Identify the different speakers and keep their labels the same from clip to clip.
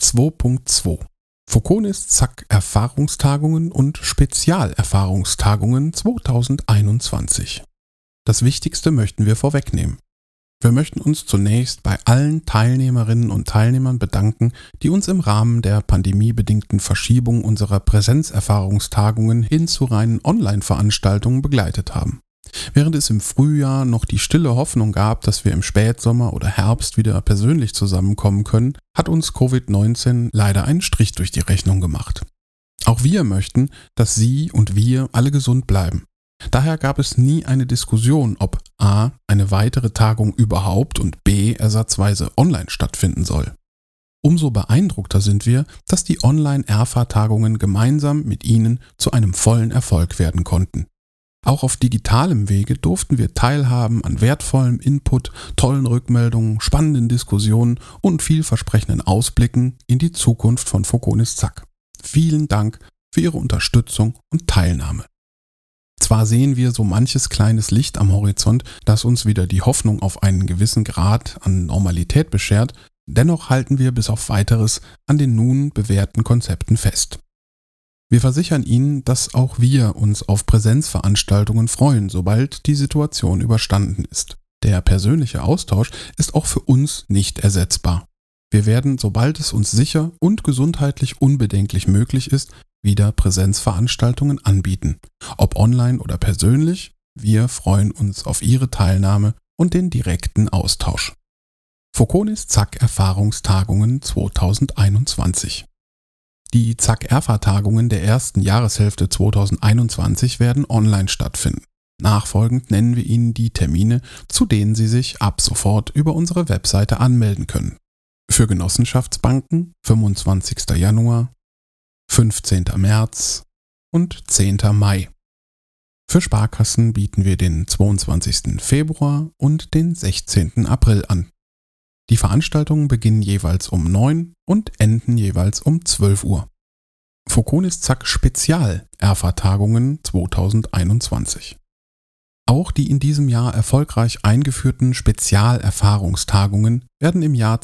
Speaker 1: 2.2 Foconis Zack Erfahrungstagungen und Spezialerfahrungstagungen 2021. Das Wichtigste möchten wir vorwegnehmen. Wir möchten uns zunächst bei allen Teilnehmerinnen und Teilnehmern bedanken, die uns im Rahmen der pandemiebedingten Verschiebung unserer Präsenzerfahrungstagungen hin zu reinen Online-Veranstaltungen begleitet haben. Während es im Frühjahr noch die stille Hoffnung gab, dass wir im Spätsommer oder Herbst wieder persönlich zusammenkommen können, hat uns Covid-19 leider einen Strich durch die Rechnung gemacht. Auch wir möchten, dass Sie und wir alle gesund bleiben. Daher gab es nie eine Diskussion, ob a. eine weitere Tagung überhaupt und b. ersatzweise online stattfinden soll. Umso beeindruckter sind wir, dass die Online-ERFA-Tagungen gemeinsam mit Ihnen zu einem vollen Erfolg werden konnten. Auch auf digitalem Wege durften wir teilhaben an wertvollem Input, tollen Rückmeldungen, spannenden Diskussionen und vielversprechenden Ausblicken in die Zukunft von Foconis Zack. Vielen Dank für Ihre Unterstützung und Teilnahme. Zwar sehen wir so manches kleines Licht am Horizont, das uns wieder die Hoffnung auf einen gewissen Grad an Normalität beschert, dennoch halten wir bis auf Weiteres an den nun bewährten Konzepten fest. Wir versichern Ihnen, dass auch wir uns auf Präsenzveranstaltungen freuen, sobald die Situation überstanden ist. Der persönliche Austausch ist auch für uns nicht ersetzbar. Wir werden, sobald es uns sicher und gesundheitlich unbedenklich möglich ist, wieder Präsenzveranstaltungen anbieten. Ob online oder persönlich, wir freuen uns auf Ihre Teilnahme und den direkten Austausch. Foconis Zack Erfahrungstagungen 2021. Die Zack-ERFA-Tagungen der ersten Jahreshälfte 2021 werden online stattfinden. Nachfolgend nennen wir Ihnen die Termine, zu denen Sie sich ab sofort über unsere Webseite anmelden können. Für Genossenschaftsbanken 25. Januar, 15. März und 10. Mai. Für Sparkassen bieten wir den 22. Februar und den 16. April an. Die Veranstaltungen beginnen jeweils um 9 und enden jeweils um 12 Uhr. Foconis Zack Spezial-ERFA-Tagungen 2021. Auch die in diesem Jahr erfolgreich eingeführten Spezialerfahrungstagungen werden im Jahr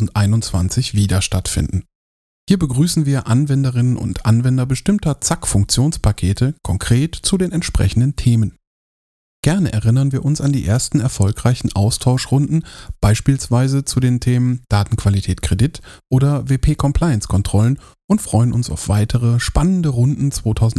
Speaker 1: 2021 wieder stattfinden. Hier begrüßen wir Anwenderinnen und Anwender bestimmter Zack-Funktionspakete konkret zu den entsprechenden Themen. Gerne erinnern wir uns an die ersten erfolgreichen Austauschrunden, beispielsweise zu den Themen Datenqualität Kredit oder WP-Compliance-Kontrollen und freuen uns auf weitere spannende Runden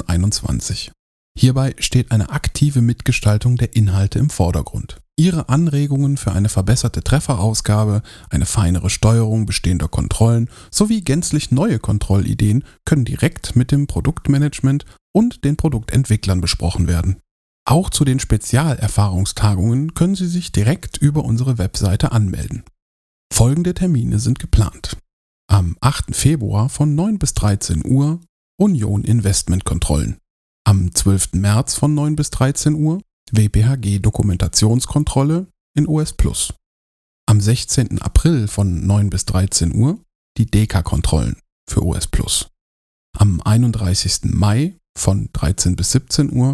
Speaker 1: 2021. Hierbei steht eine aktive Mitgestaltung der Inhalte im Vordergrund. Ihre Anregungen für eine verbesserte Trefferausgabe, eine feinere Steuerung bestehender Kontrollen sowie gänzlich neue Kontrollideen können direkt mit dem Produktmanagement und den Produktentwicklern besprochen werden. Auch zu den Spezialerfahrungstagungen können Sie sich direkt über unsere Webseite anmelden. Folgende Termine sind geplant. Am 8. Februar von 9 bis 13 Uhr Union Investmentkontrollen. Am 12. März von 9 bis 13 Uhr WPHG Dokumentationskontrolle in OS Plus. Am 16. April von 9 bis 13 Uhr die DK-Kontrollen für OS Plus. Am 31. Mai von 13 bis 17 Uhr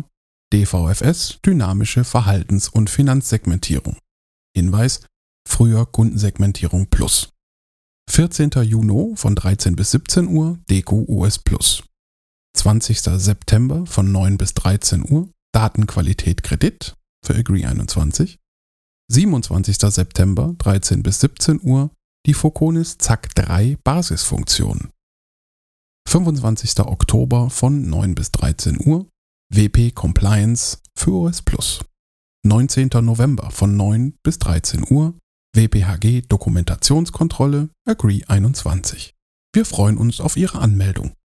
Speaker 1: DVFS Dynamische Verhaltens- und Finanzsegmentierung. Hinweis: früher Kundensegmentierung Plus. 14. Juni von 13 bis 17 Uhr DQ OS Plus. 20. September von 9 bis 13 Uhr Datenqualität Kredit für Agree 21. 27. September 13 bis 17 Uhr die Foconis Zack 3 Basisfunktion. 25. Oktober von 9 bis 13 Uhr WP Compliance für OS Plus. 19. November von 9 bis 13 Uhr WPHG Dokumentationskontrolle Agree 21. Wir freuen uns auf Ihre Anmeldung.